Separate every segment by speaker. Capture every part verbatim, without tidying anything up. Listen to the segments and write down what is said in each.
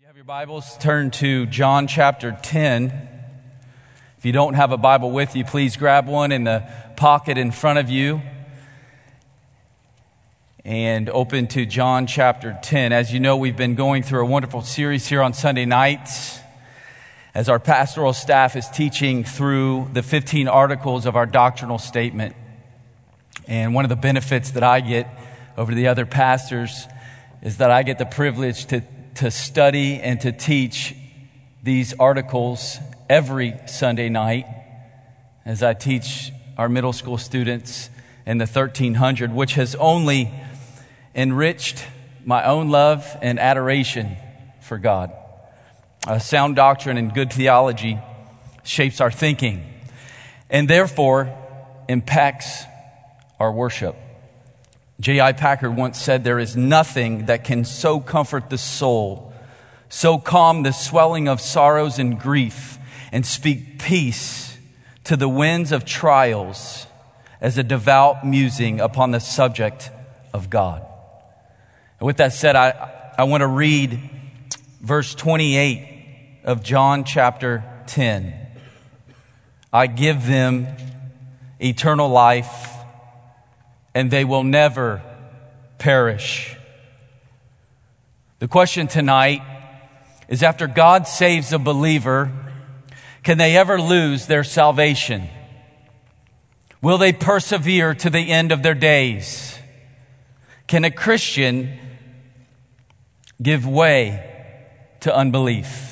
Speaker 1: Have your Bibles, turn to John chapter ten. If you don't have a Bible with you, please grab one in the pocket in front of you and open to John chapter ten. As you know, we've been going through a wonderful series here on Sunday nights as our pastoral staff is teaching through the fifteen articles of our doctrinal statement. And one of the benefits that I get over the other pastors is that I get the privilege to to study and to teach these articles every Sunday night as I teach our middle school students in the thirteen hundred, which has only enriched my own love and adoration for God. A sound doctrine and good theology shapes our thinking and therefore impacts our worship. J I Packer once said, "There is nothing that can so comfort the soul, so calm the swelling of sorrows and grief, and speak peace to the winds of trials as a devout musing upon the subject of God." And with that said, I, I want to read verse twenty-eight of John chapter ten. "I give them eternal life, and they will never perish." The question tonight is, after God saves a believer, can they ever lose their salvation? Will they persevere to the end of their days? Can a Christian give way to unbelief?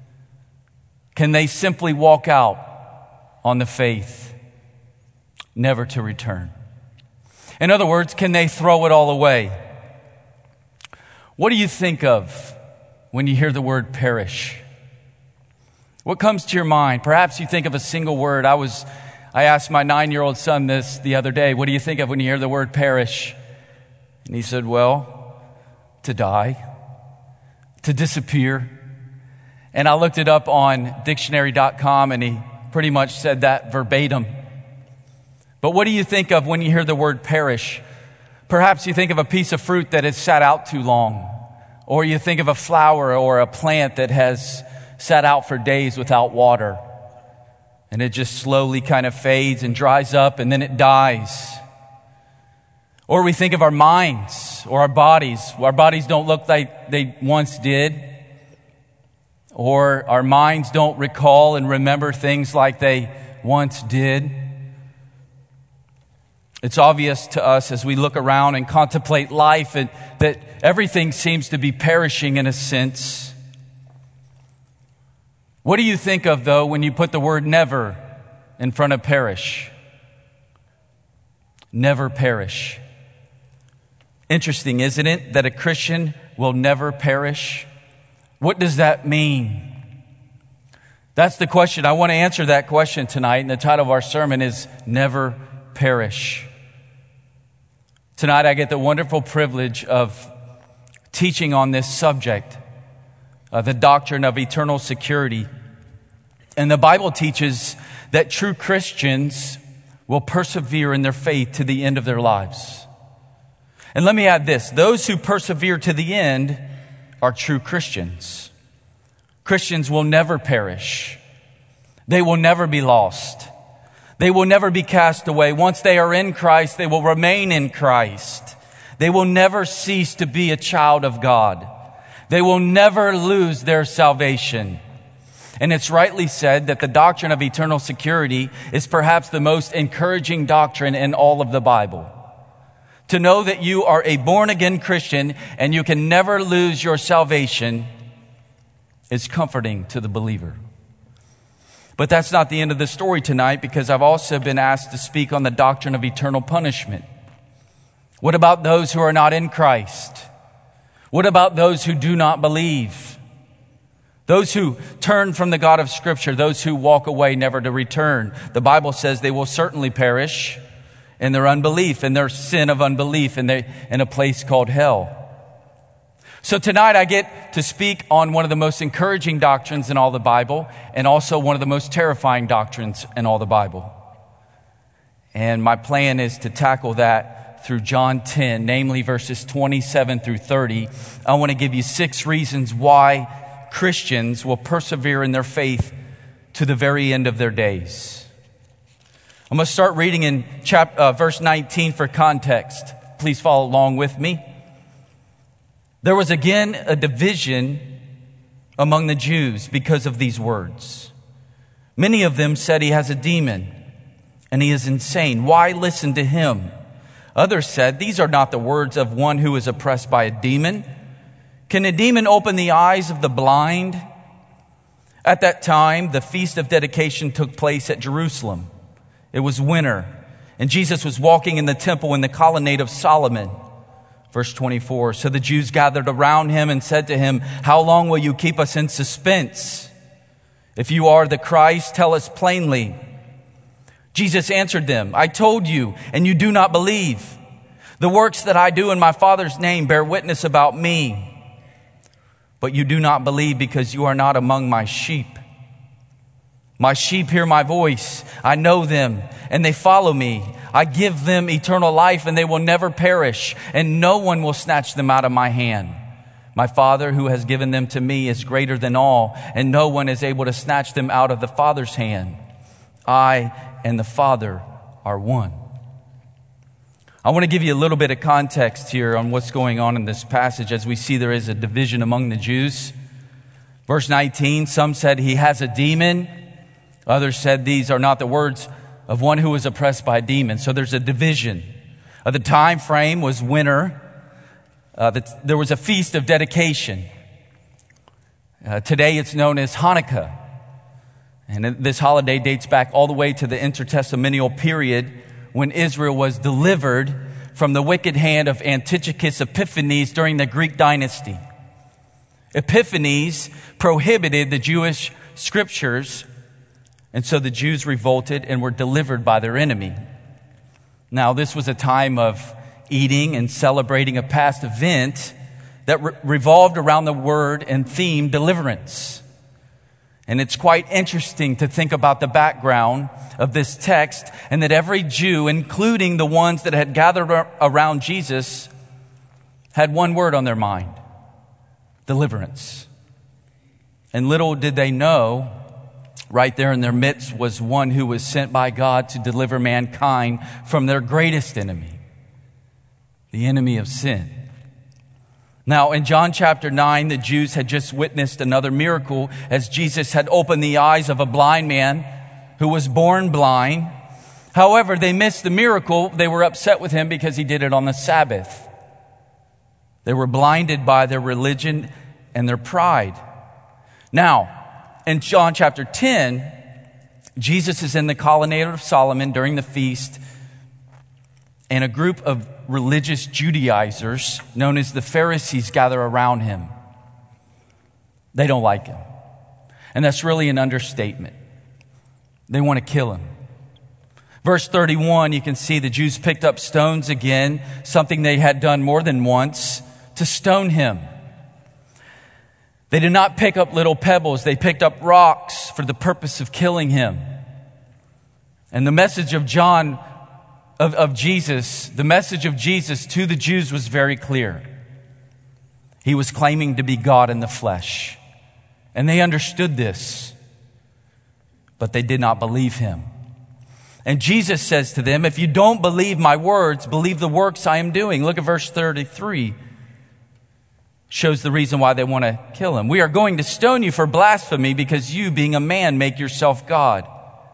Speaker 1: Can they simply walk out on the faith, never to return? In other words, can they throw it all away? What do you think of when you hear the word perish? What comes to your mind? Perhaps you think of a single word. I was, I asked my nine-year-old son this the other day. What do you think of when you hear the word perish? And he said, well, to die, to disappear. And I looked it up on dictionary dot com, and he pretty much said that verbatim. But what do you think of when you hear the word perish? Perhaps you think of a piece of fruit that has sat out too long, or you think of a flower or a plant that has sat out for days without water, and it just slowly kind of fades and dries up, and then it dies. Or we think of our minds or our bodies. Our bodies don't look like they once did, or our minds don't recall and remember things like they once did. It's obvious to us as we look around and contemplate life and that everything seems to be perishing in a sense. What do you think of, though, when you put the word never in front of perish? Never perish. Interesting, isn't it, that a Christian will never perish? What does that mean? That's the question. I want to answer that question tonight, and the title of our sermon is Never Perish. Tonight, I get the wonderful privilege of teaching on this subject, uh, the doctrine of eternal security. And the Bible teaches that true Christians will persevere in their faith to the end of their lives. And let me add this: those who persevere to the end are true Christians. Christians will never perish. They will never be lost. They will never be cast away. Once they are in Christ, they will remain in Christ. They will never cease to be a child of God. They will never lose their salvation. And it's rightly said that the doctrine of eternal security is perhaps the most encouraging doctrine in all of the Bible. To know that you are a born-again Christian and you can never lose your salvation is comforting to the believer. But that's not the end of the story tonight, because I've also been asked to speak on the doctrine of eternal punishment. What about those who are not in Christ? What about those who do not believe? Those who turn from the God of Scripture, those who walk away never to return. The Bible says they will certainly perish in their unbelief, in their sin of unbelief, in, the, in a place called hell. So tonight I get to speak on one of the most encouraging doctrines in all the Bible, and also one of the most terrifying doctrines in all the Bible. And my plan is to tackle that through John ten, namely verses twenty-seven through thirty. I want to give you six reasons why Christians will persevere in their faith to the very end of their days. I'm going to start reading in chapter, uh, verse nineteen for context. Please follow along with me. There was again a division among the Jews because of these words. Many of them said he has a demon and he is insane. Why listen to him? Others said, these are not the words of one who is oppressed by a demon. Can a demon open the eyes of the blind? At that time, the feast of dedication took place at Jerusalem. It was winter, and Jesus was walking in the temple in the colonnade of Solomon. Verse twenty-four, so the Jews gathered around him and said to him, how long will you keep us in suspense? If you are the Christ, tell us plainly. Jesus answered them, I told you, and you do not believe. The works that I do in my Father's name bear witness about me. But you do not believe because you are not among my sheep. My sheep hear my voice. I know them, and they follow me. I give them eternal life, and they will never perish, and no one will snatch them out of my hand. My Father who has given them to me is greater than all, and no one is able to snatch them out of the Father's hand. I and the Father are one. I want to give you a little bit of context here on what's going on in this passage as we see there is a division among the Jews. Verse nineteen, some said he has a demon. Others said these are not the words of one who is oppressed by a demon. So there's a division. Uh, the time frame was winter. Uh, the, there was a feast of dedication. Uh, today it's known as Hanukkah. And this holiday dates back all the way to the intertestamental period when Israel was delivered from the wicked hand of Antiochus Epiphanes during the Greek dynasty. Epiphanes prohibited the Jewish scriptures, and so the Jews revolted and were delivered by their enemy. Now, this was a time of eating and celebrating a past event that re- revolved around the word and theme deliverance. And it's quite interesting to think about the background of this text and that every Jew, including the ones that had gathered around Jesus, had one word on their mind: deliverance. And little did they know, right there in their midst was one who was sent by God to deliver mankind from their greatest enemy, the enemy of sin. Now, in John chapter nine, the Jews had just witnessed another miracle as Jesus had opened the eyes of a blind man who was born blind. However, they missed the miracle. They were upset with him because he did it on the Sabbath. They were blinded by their religion and their pride. Now, in John chapter ten, Jesus is in the colonnade of Solomon during the feast, and a group of religious Judaizers known as the Pharisees gather around him. They don't like him. And that's really an understatement. They want to kill him. Verse thirty-one, you can see the Jews picked up stones again, something they had done more than once, to stone him. They did not pick up little pebbles. They picked up rocks for the purpose of killing him. And the message of John, of, of Jesus, the message of Jesus to the Jews was very clear. He was claiming to be God in the flesh. And they understood this, but they did not believe him. And Jesus says to them, if you don't believe my words, believe the works I am doing. Look at verse thirty-three. Shows the reason why they want to kill him. We are going to stone you for blasphemy because you, being a man, make yourself God.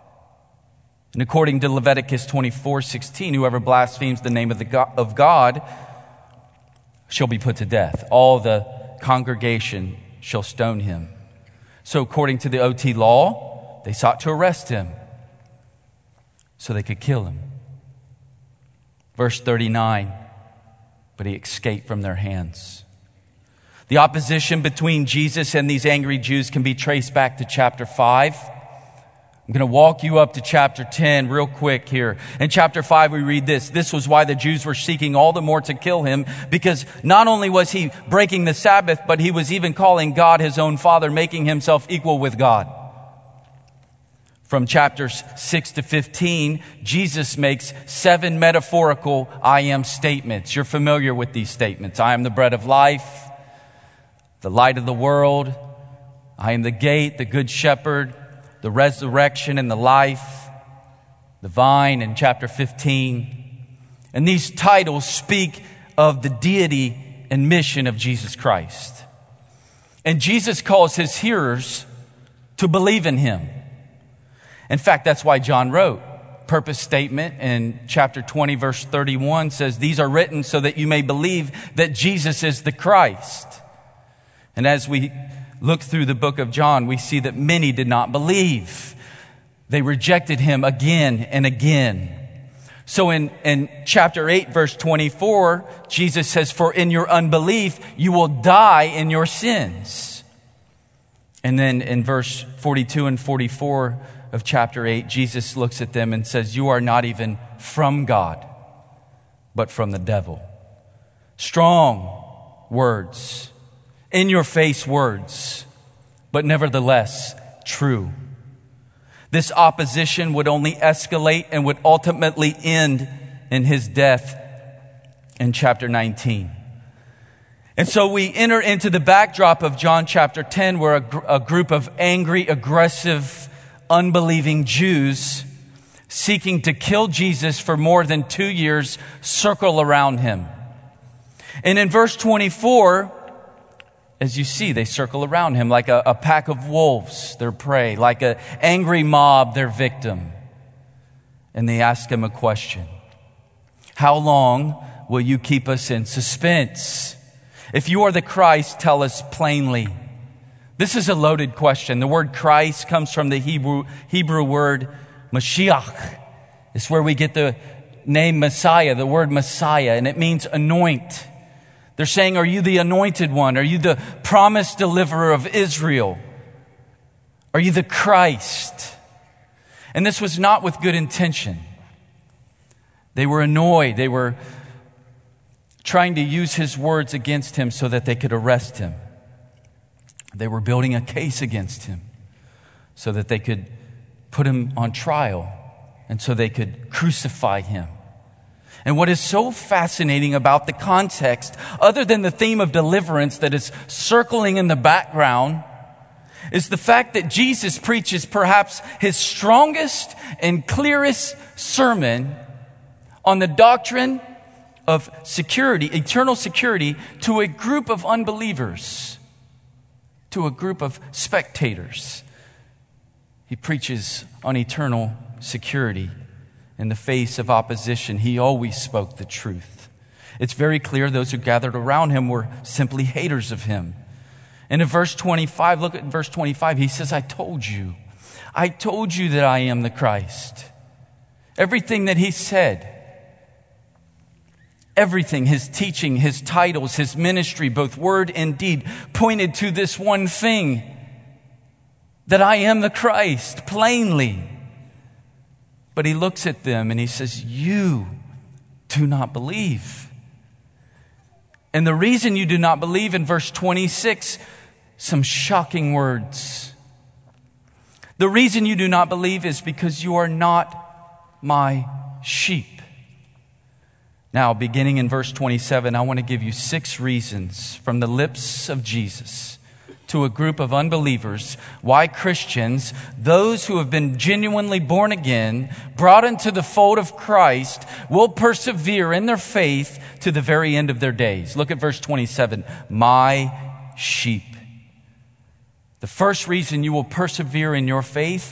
Speaker 1: And according to Leviticus twenty-four sixteen, whoever blasphemes the name of, the God, of God shall be put to death. All the congregation shall stone him. So according to the O T law, they sought to arrest him so they could kill him. Verse thirty-nine, but he escaped from their hands. The opposition between Jesus and these angry Jews can be traced back to chapter five. I'm going to walk you up to chapter ten real quick here. In chapter five, we read this. This was why the Jews were seeking all the more to kill him, because not only was he breaking the Sabbath, but he was even calling God his own Father, making himself equal with God. From chapters six to fifteen, Jesus makes seven metaphorical I am statements. You're familiar with these statements. I am the bread of life, the light of the world, I am the gate, the good shepherd, the resurrection and the life, the vine in chapter fifteen. And these titles speak of the deity and mission of Jesus Christ. And Jesus calls his hearers to believe in him. In fact, that's why John wrote. Purpose statement in chapter twenty, verse thirty-one says, "These are written so that you may believe that Jesus is the Christ." And as we look through the book of John, we see that many did not believe. They rejected him again and again. So in, in chapter eight, verse twenty-four, Jesus says, "For in your unbelief, you will die in your sins." And then in verse forty-two and forty-four of chapter eight, Jesus looks at them and says, "You are not even from God, but from the devil." Strong words, in your face words, but nevertheless true. This opposition would only escalate and would ultimately end in his death in chapter nineteen. And so we enter into the backdrop of John chapter ten, where a, gr- a group of angry, aggressive, unbelieving Jews seeking to kill Jesus for more than two years circle around him. And in verse twenty-four, as you see, they circle around him like a, a pack of wolves, their prey, like an angry mob, their victim. And they ask him a question. "How long will you keep us in suspense? If you are the Christ, tell us plainly." This is a loaded question. The word Christ comes from the Hebrew, Hebrew word Mashiach. It's where we get the name Messiah, the word Messiah, and it means anoint. They're saying, "Are you the anointed one? Are you the promised deliverer of Israel? Are you the Christ?" And this was not with good intention. They were annoyed. They were trying to use his words against him so that they could arrest him. They were building a case against him so that they could put him on trial and so they could crucify him. And what is so fascinating about the context, other than the theme of deliverance that is circling in the background, is the fact that Jesus preaches perhaps his strongest and clearest sermon on the doctrine of security, eternal security, to a group of unbelievers, to a group of spectators. He preaches on eternal security. In the face of opposition, he always spoke the truth. It's very clear those who gathered around him were simply haters of him. And in verse twenty-five, look at verse twenty-five, he says, I told you, I told you that I am the Christ. Everything that he said, everything, his teaching, his titles, his ministry, both word and deed, pointed to this one thing, that I am the Christ, plainly. But he looks at them and he says, you do not believe. And the reason you do not believe, in verse twenty-six, some shocking words. The reason you do not believe is because you are not my sheep. Now, beginning in verse twenty-seven, I want to give you six reasons from the lips of Jesus to a group of unbelievers why Christians, those who have been genuinely born again, brought into the fold of Christ, will persevere in their faith to the very end of their days. Look at verse twenty-seven. My sheep. The first reason you will persevere in your faith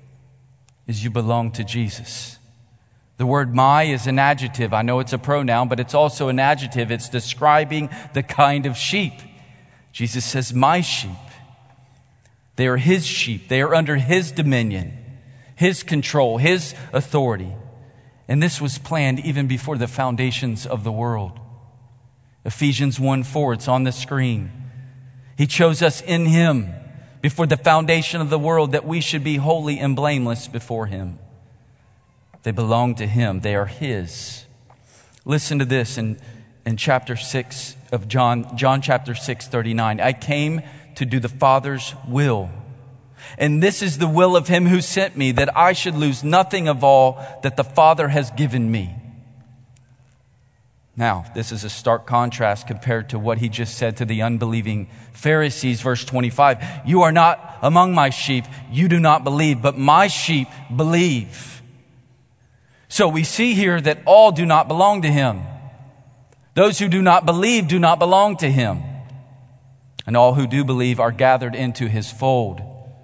Speaker 1: is you belong to Jesus. The word my is an adjective. I know it's a pronoun, but it's also an adjective. It's describing the kind of sheep. Jesus says, my sheep. They are his sheep. They are under his dominion, his control, his authority. And this was planned even before the foundations of the world. Ephesians one four, it's on the screen. He chose us in him before the foundation of the world that we should be holy and blameless before him. They belong to him. They are his. Listen to this in, in chapter six of John, John chapter six, thirty-nine. I came to do the Father's will. And this is the will of him who sent me, that I should lose nothing of all that the Father has given me. Now, this is a stark contrast compared to what he just said to the unbelieving Pharisees. Verse twenty-five, you are not among my sheep. You do not believe, but my sheep believe. So we see here that all do not belong to him. Those who do not believe do not belong to him. And all who do believe are gathered into his fold.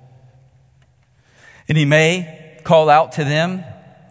Speaker 1: And he may call out to them,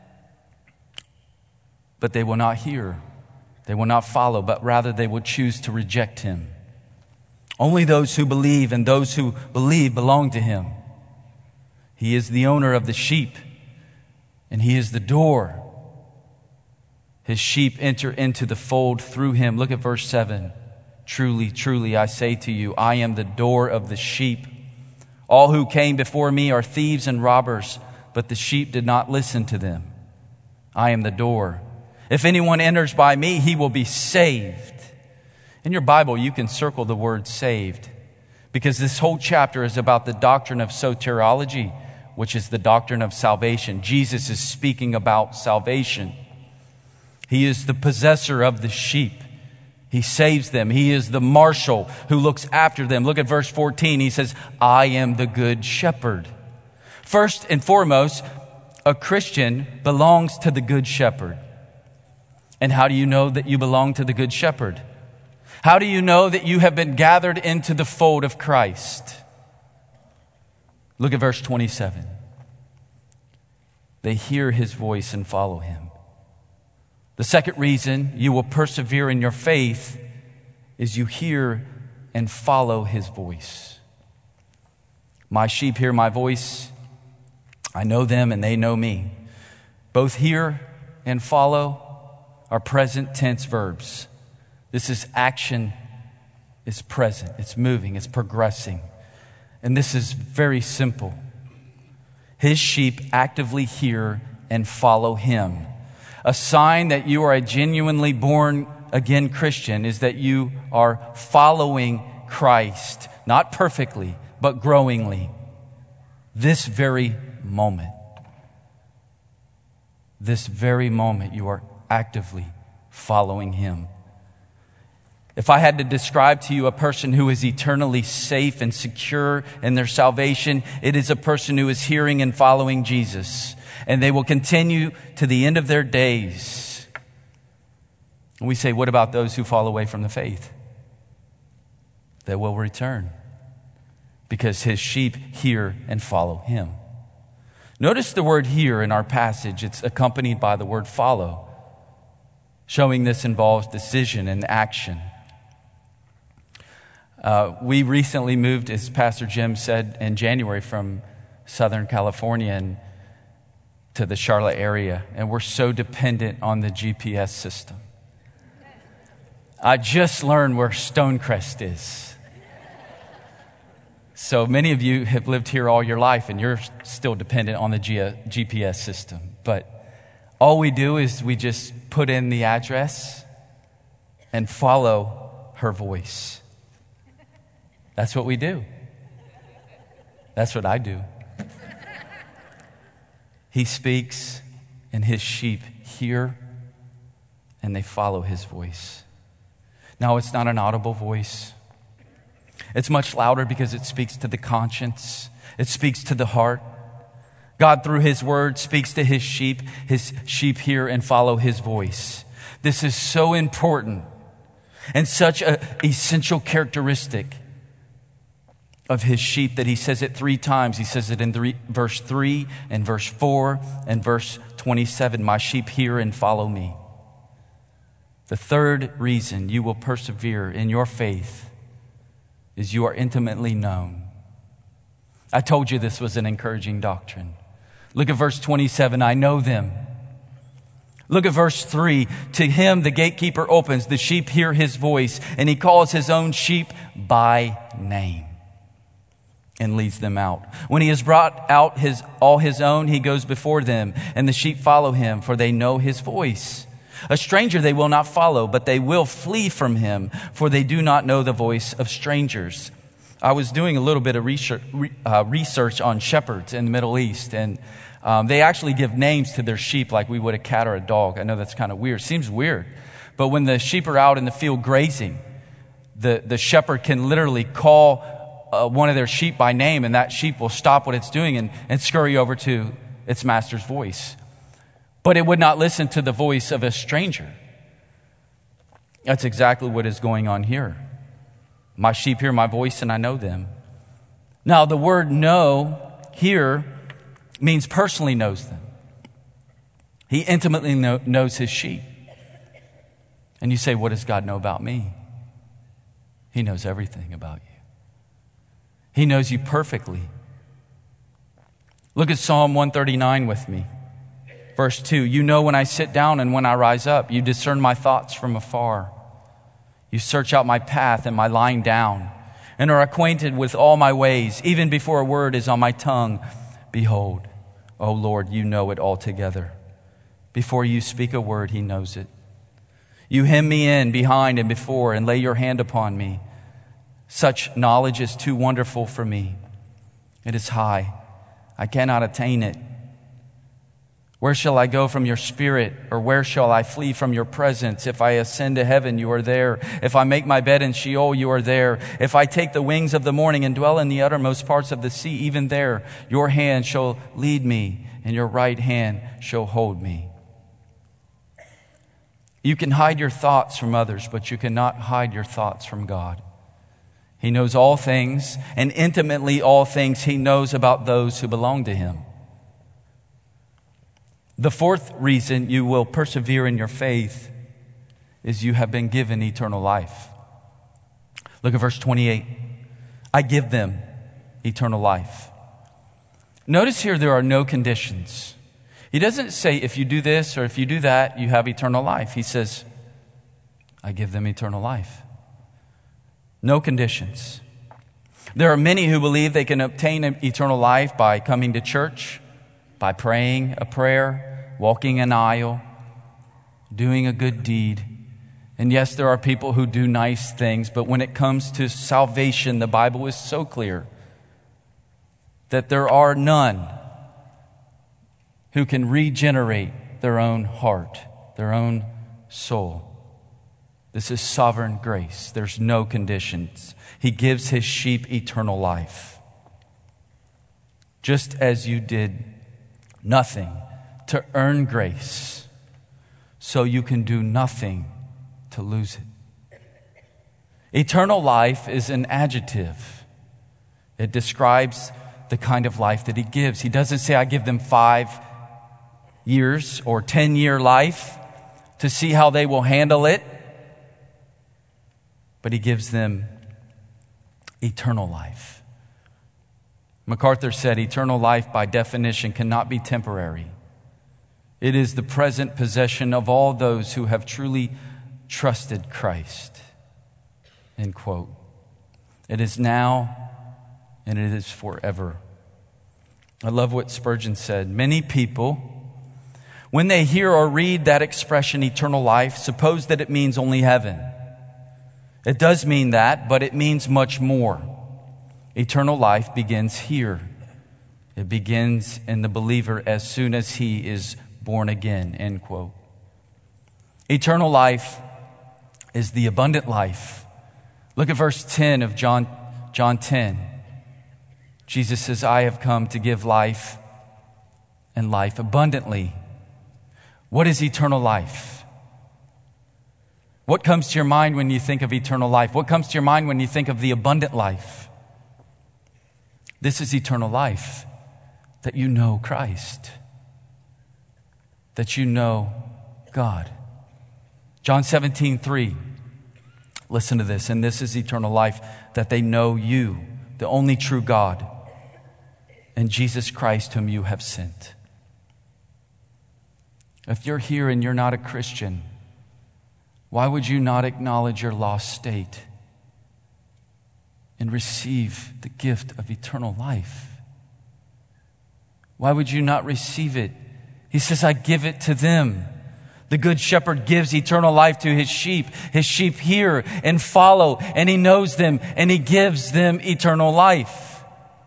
Speaker 1: but they will not hear. They will not follow, but rather they will choose to reject him. Only those who believe and those who believe belong to him. He is the owner of the sheep, and he is the door. His sheep enter into the fold through him. Look at verse seven. Truly, truly, I say to you, I am the door of the sheep. All who came before me are thieves and robbers, but the sheep did not listen to them. I am the door. If anyone enters by me, he will be saved. In your Bible, you can circle the word saved, because this whole chapter is about the doctrine of soteriology, which is the doctrine of salvation. Jesus is speaking about salvation. He is the possessor of the sheep. He saves them. He is the marshal who looks after them. Look at verse fourteen. He says, I am the good shepherd. First and foremost, a Christian belongs to the good shepherd. And how do you know that you belong to the good shepherd? How do you know that you have been gathered into the fold of Christ? Look at verse twenty-seven. They hear his voice and follow him. The second reason you will persevere in your faith is you hear and follow his voice. My sheep hear my voice. I know them and they know me. Both hear and follow are present tense verbs. This is action is present. It's moving. It's progressing. And this is very simple. His sheep actively hear and follow him. A sign that you are a genuinely born again Christian is that you are following Christ, not perfectly, but growingly. This very moment. This very moment you are actively following him. If I had to describe to you a person who is eternally safe and secure in their salvation, it is a person who is hearing and following Jesus. And they will continue to the end of their days. And we say, what about those who fall away from the faith? They will return, because his sheep hear and follow him. Notice the word hear in our passage. It's accompanied by the word follow, showing this involves decision and action. Uh, we recently moved, as Pastor Jim said, in January from Southern California and to the Charlotte area, and we're so dependent on the G P S system. I just learned where Stonecrest is. So many of you have lived here all your life, and you're still dependent on the G P S system. But all we do is we just put in the address and follow her voice. That's what we do. That's what I do. He speaks, and his sheep hear, and they follow his voice. Now, it's not an audible voice. It's much louder because it speaks to the conscience. It speaks to the heart. God, through his word, speaks to his sheep. His sheep hear and follow his voice. This is so important and such an essential characteristic of his sheep that he says it three times. He says it in three, verse three and verse four and verse twenty-seven. My sheep hear and follow me. The third reason you will persevere in your faith is you are intimately known. I told you this was an encouraging doctrine. Look at verse twenty-seven. I know them. Look at verse three. To him the gatekeeper opens. The sheep hear his voice, and he calls his own sheep by name and leads them out. When he has brought out his all his own, he goes before them, and the sheep follow him, for they know his voice. A stranger they will not follow, but they will flee from him, for they do not know the voice of strangers. I was doing a little bit of research, uh, research on shepherds in the Middle East, and um, they actually give names to their sheep like we would a cat or a dog. I know that's kind of weird. Seems weird. But when the sheep are out in the field grazing, the, the shepherd can literally call uh, one of their sheep by name, and that sheep will stop what it's doing and, and scurry over to its master's voice. But it would not listen to the voice of a stranger. That's exactly what is going on here. My sheep hear my voice and I know them. Now, the word know here means personally knows them. He intimately know, knows his sheep. And you say, what does God know about me? He knows everything about you. He knows you perfectly. Look at Psalm one thirty-nine with me. Verse two, you know when I sit down and when I rise up. You discern my thoughts from afar. You search out my path and my lying down, and are acquainted with all my ways. Even before a word is on my tongue, behold, O Lord, you know it altogether. Before you speak a word, he knows it. You hem me in behind and before and lay your hand upon me. Such knowledge is too wonderful for me. It is high. I cannot attain it. Where shall I go from your spirit, or where shall I flee from your presence? If I ascend to heaven, you are there. If I make my bed in Sheol, you are there. If I take the wings of the morning and dwell in the uttermost parts of the sea, even there your hand shall lead me, and your right hand shall hold me. You can hide your thoughts from others, but you cannot hide your thoughts from God. He knows all things, and intimately all things he knows about those who belong to him. The fourth reason you will persevere in your faith is you have been given eternal life. Look at verse twenty-eight. I give them eternal life. Notice here there are no conditions. He doesn't say if you do this or if you do that, you have eternal life. He says, I give them eternal life. No conditions. There are many who believe they can obtain eternal life by coming to church, by praying a prayer, walking an aisle, doing a good deed. And yes, there are people who do nice things, but when it comes to salvation, the Bible is so clear that there are none who can regenerate their own heart, their own soul. This is sovereign grace. There's no conditions. He gives his sheep eternal life. Just as you did nothing to earn grace, so you can do nothing to lose it. Eternal life is an adjective. It describes the kind of life that he gives. He doesn't say, I give them five years or ten-year life to see how they will handle it. But he gives them eternal life. MacArthur said, eternal life by definition cannot be temporary. It is the present possession of all those who have truly trusted Christ. End quote. It is now and it is forever. I love what Spurgeon said. Many people, when they hear or read that expression, eternal life, suppose that it means only heaven. It does mean that, but it means much more. Eternal life begins here. It begins in the believer as soon as he is born again, end quote. Eternal life is the abundant life. Look at verse ten of John, John ten. Jesus says, I have come to give life and life abundantly. What is eternal life? What comes to your mind when you think of eternal life? What comes to your mind when you think of the abundant life? This is eternal life, that you know Christ, that you know God. John seventeen three. Listen to this. And this is eternal life, that they know you, the only true God, and Jesus Christ whom you have sent. If you're here and you're not a Christian, why would you not acknowledge your lost state and receive the gift of eternal life? Why would you not receive it? He says, I give it to them. The good shepherd gives eternal life to his sheep. His sheep hear and follow, and he knows them, and he gives them eternal life.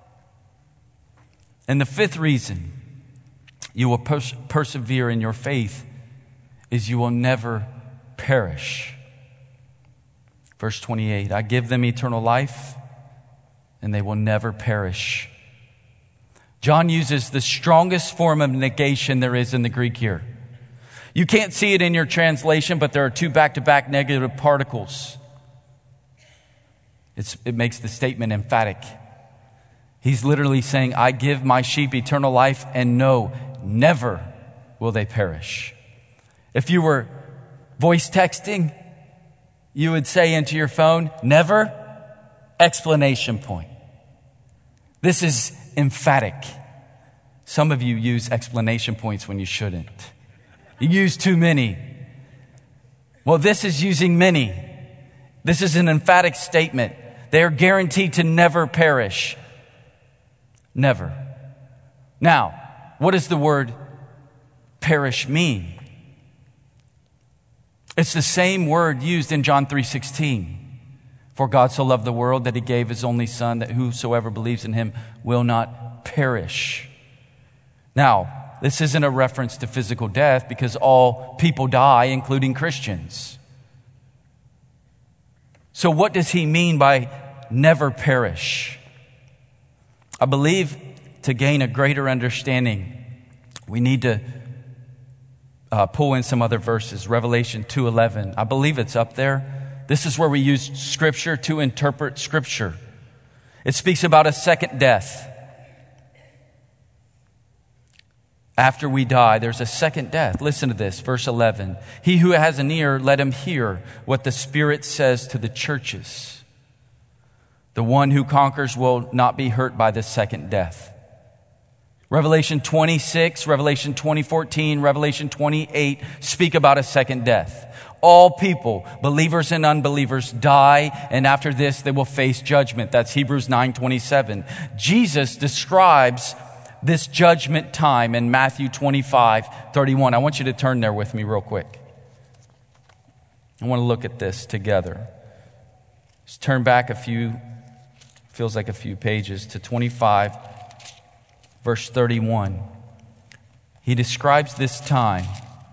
Speaker 1: And the fifth reason you will pers- persevere in your faith is you will never perish. Verse twenty-eight, I give them eternal life, and they will never perish. John uses the strongest form of negation there is in the Greek here. You can't see it in your translation, but there are two back-to-back negative particles. It's, it makes the statement emphatic. He's literally saying, I give my sheep eternal life, and no, never will they perish. If you were voice texting, you would say into your phone, never, explanation point. This is emphatic. Some of you use explanation points when you shouldn't. You use too many. Well, this is using many. This is an emphatic statement. They are guaranteed to never perish. Never. Now, what does the word perish mean? It's the same word used in John three sixteen. For God so loved the world that he gave his only son, that whosoever believes in him will not perish. Now, this isn't a reference to physical death because all people die, including Christians. So what does he mean by never perish? I believe to gain a greater understanding, we need to uh, pull in some other verses. Revelation two eleven. I believe it's up there. This is where we use Scripture to interpret Scripture. It speaks about a second death. After we die, there's a second death. Listen to this, verse eleven. He who has an ear, let him hear what the Spirit says to the churches. The one who conquers will not be hurt by the second death. Revelation twenty-six, Revelation twenty fourteen, Revelation twenty-eight speak about a second death. All people, believers and unbelievers, die, and after this they will face judgment. That's Hebrews nine twenty-seven. Jesus describes this judgment time in Matthew twenty-five thirty-one. I want you to turn there with me real quick. I want to look at this together. Just turn back a few, feels like a few pages, to twenty-five, verse thirty-one. He describes this time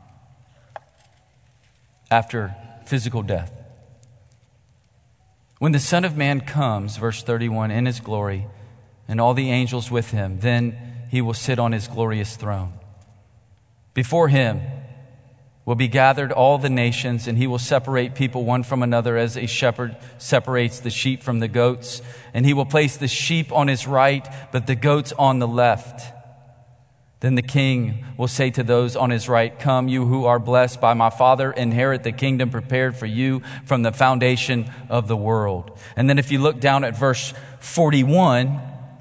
Speaker 1: after physical death. When the Son of Man comes, verse thirty-one, in his glory, and all the angels with him, then he will sit on his glorious throne. Before him will be gathered all the nations, and he will separate people one from another as a shepherd separates the sheep from the goats. And he will place the sheep on his right, but the goats on the left. Then the king will say to those on his right, come, you who are blessed by my Father, inherit the kingdom prepared for you from the foundation of the world. And then if you look down at verse forty-one,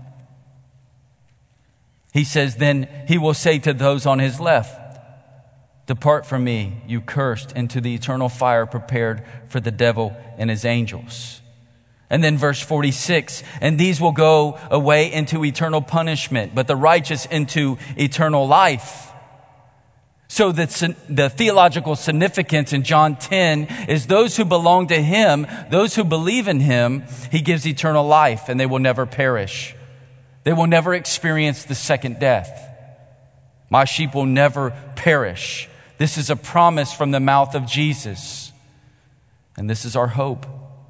Speaker 1: he says, then he will say to those on his left, depart from me, you cursed, into the eternal fire prepared for the devil and his angels. And then verse forty-six, and these will go away into eternal punishment, but the righteous into eternal life. So the, the theological significance in John ten is those who belong to him, those who believe in him, he gives eternal life, and they will never perish. They will never experience the second death. My sheep will never perish. This is a promise from the mouth of Jesus. And this is our hope.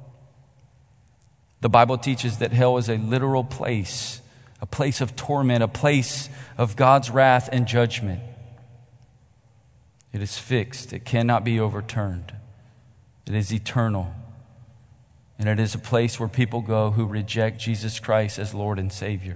Speaker 1: The Bible teaches that hell is a literal place, a place of torment, a place of God's wrath and judgment. It is fixed. It cannot be overturned. It is eternal. And it is a place where people go who reject Jesus Christ as Lord and Savior.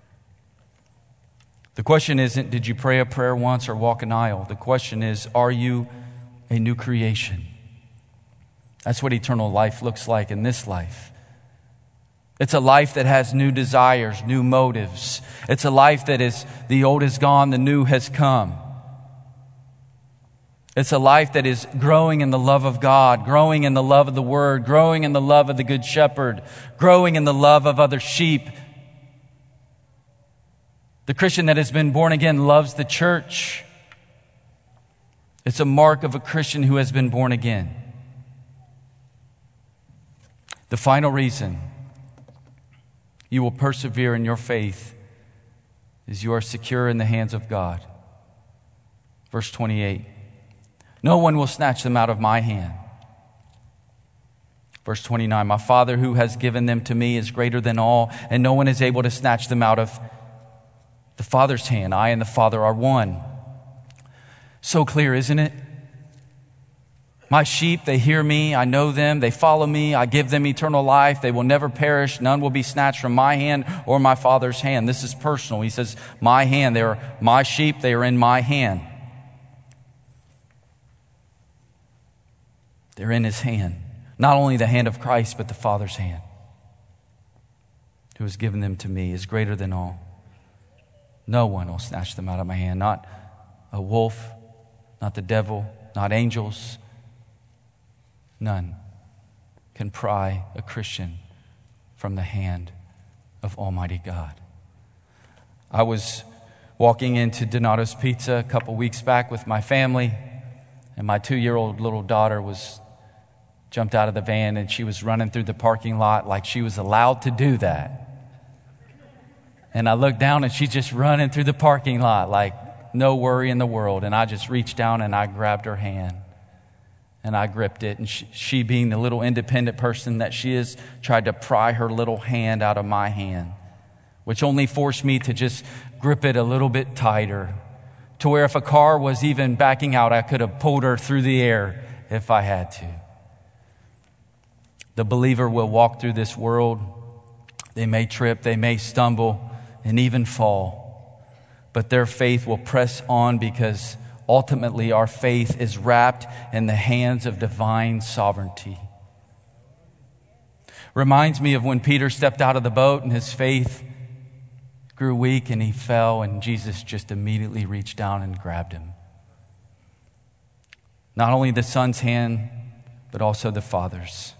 Speaker 1: The question isn't, did you pray a prayer once or walk an aisle? The question is, are you a new creation? That's what eternal life looks like in this life. It's a life that has new desires, new motives. It's a life that is, the old is gone, the new has come. It's a life that is growing in the love of God, growing in the love of the Word, growing in the love of the Good Shepherd, growing in the love of other sheep. The Christian that has been born again loves the church. It's a mark of a Christian who has been born again. The final reason you will persevere in your faith is you are secure in the hands of God. Verse twenty-eight. No one will snatch them out of my hand. Verse twenty-nine, my Father who has given them to me is greater than all, and no one is able to snatch them out of the Father's hand. I and the Father are one. So clear, isn't it? My sheep, they hear me, I know them, they follow me, I give them eternal life, they will never perish, none will be snatched from my hand or my Father's hand. This is personal. He says, my hand, they are my sheep, they are in my hand. They're in his hand. Not only the hand of Christ, but the Father's hand, who has given them to me, is greater than all. No one will snatch them out of my hand. Not a wolf, not the devil, not angels. None can pry a Christian from the hand of Almighty God. I was walking into Donato's Pizza a couple weeks back with my family, and my two-year-old little daughter was jumped out of the van, and she was running through the parking lot like she was allowed to do that. And I looked down, and she's just running through the parking lot like no worry in the world. And I just reached down and I grabbed her hand. And I gripped it, and she, she, being the little independent person that she is, tried to pry her little hand out of my hand, which only forced me to just grip it a little bit tighter, to where if a car was even backing out, I could have pulled her through the air if I had to. The believer will walk through this world. They may trip, they may stumble, and even fall, but their faith will press on, because ultimately, our faith is wrapped in the hands of divine sovereignty. Reminds me of when Peter stepped out of the boat and his faith grew weak and he fell, and Jesus just immediately reached down and grabbed him. Not only the Son's hand, but also the Father's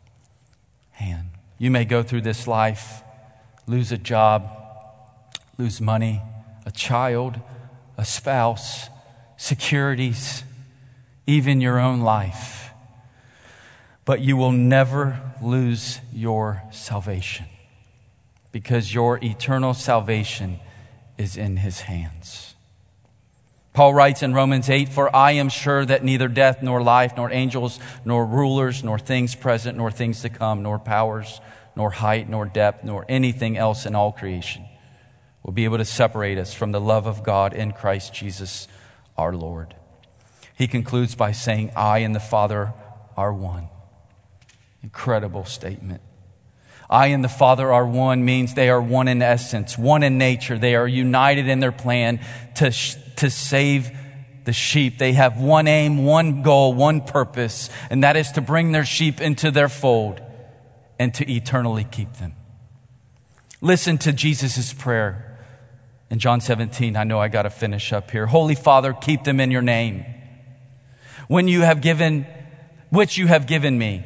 Speaker 1: hand. You may go through this life, lose a job, lose money, a child, a spouse, securities, even your own life. But you will never lose your salvation, because your eternal salvation is in his hands. Paul writes in Romans eight, for I am sure that neither death nor life, nor angels, nor rulers, nor things present, nor things to come, nor powers, nor height, nor depth, nor anything else in all creation will be able to separate us from the love of God in Christ Jesus our Lord. He concludes by saying, I and the Father are one. Incredible statement. I and the Father are one means they are one in essence, one in nature. They are united in their plan to, to save the sheep. They have one aim, one goal, one purpose, and that is to bring their sheep into their fold and to eternally keep them. Listen to Jesus' prayer. In John seventeen, I know I got to finish up here. Holy Father, keep them in your name, when you have given, which you have given me,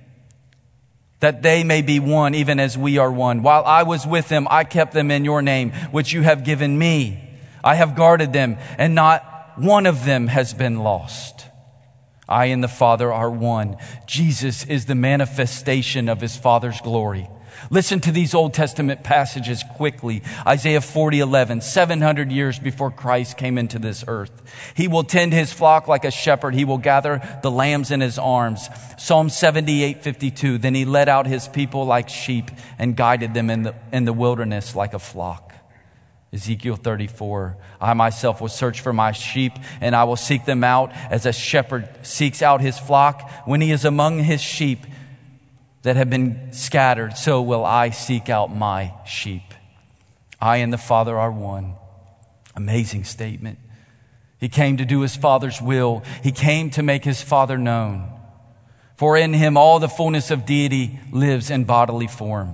Speaker 1: that they may be one, even as we are one. While I was with them, I kept them in your name, which you have given me. I have guarded them, and not one of them has been lost. I and the Father are one. Jesus is the manifestation of his Father's glory. Listen to these Old Testament passages quickly. Isaiah forty eleven, seven hundred years before Christ came into this earth. He will tend his flock like a shepherd. He will gather the lambs in his arms. Psalm seventy-eight fifty-two, then he led out his people like sheep and guided them in the, in the wilderness like a flock. Ezekiel thirty-four, I myself will search for my sheep, and I will seek them out as a shepherd seeks out his flock. When he is among his sheep that have been scattered, so will I seek out my sheep. I and the Father are one. Amazing statement. He came to do his Father's will. He came to make his Father known. For in him all the fullness of deity lives in bodily form.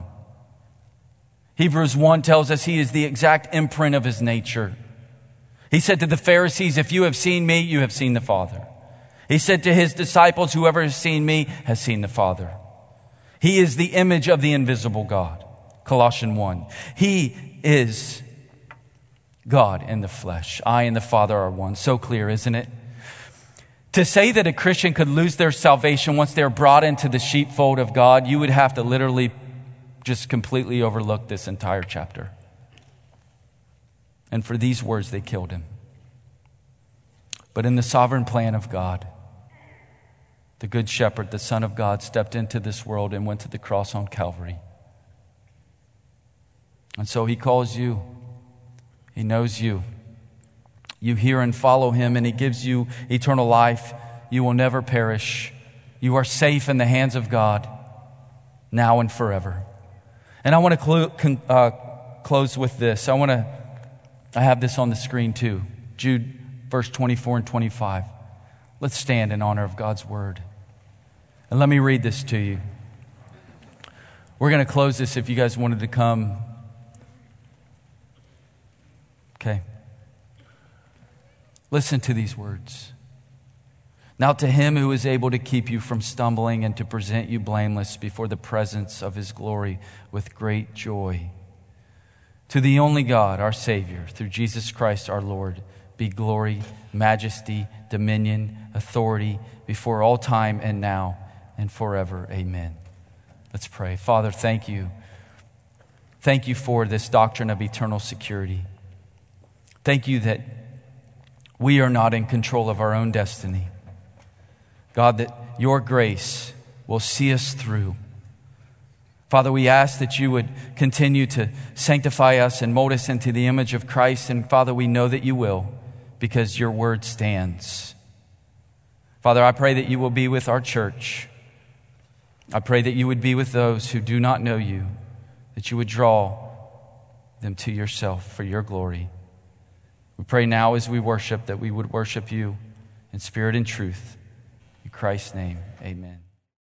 Speaker 1: Hebrews one tells us he is the exact imprint of his nature. He said to the Pharisees, if you have seen me, you have seen the Father. He said to his disciples, whoever has seen me has seen the Father. He is the image of the invisible God. Colossians one. He is God in the flesh. I and the Father are one. So clear, isn't it? To say that a Christian could lose their salvation once they're brought into the sheepfold of God, you would have to literally just completely overlook this entire chapter. And for these words, they killed him. But in the sovereign plan of God, The Good Shepherd, the Son of God, stepped into this world and went to the cross on Calvary. And so he calls you. He knows you. You hear and follow him, and he gives you eternal life. You will never perish. You are safe in the hands of God, now and forever. And I want to clo- con- uh, close with this. I want to, I have this on the screen too. Jude, verse twenty-four and twenty-five. Let's stand in honor of God's word. And let me read this to you. We're going to close this if you guys wanted to come. Okay. Listen to these words. Now to him who is able to keep you from stumbling and to present you blameless before the presence of his glory with great joy. To the only God, our Savior, through Jesus Christ our Lord, be glory, majesty, dominion, authority before all time and now and forever. Amen. Let's pray. Father, thank you. Thank you for this doctrine of eternal security. Thank you that we are not in control of our own destiny. God, that your grace will see us through. Father, we ask that you would continue to sanctify us and mold us into the image of Christ. And Father, we know that you will, because your word stands. Father, I pray that you will be with our church. I pray that you would be with those who do not know you, that you would draw them to yourself for your glory. We pray now as we worship that we would worship you in spirit and truth. In Christ's name, amen.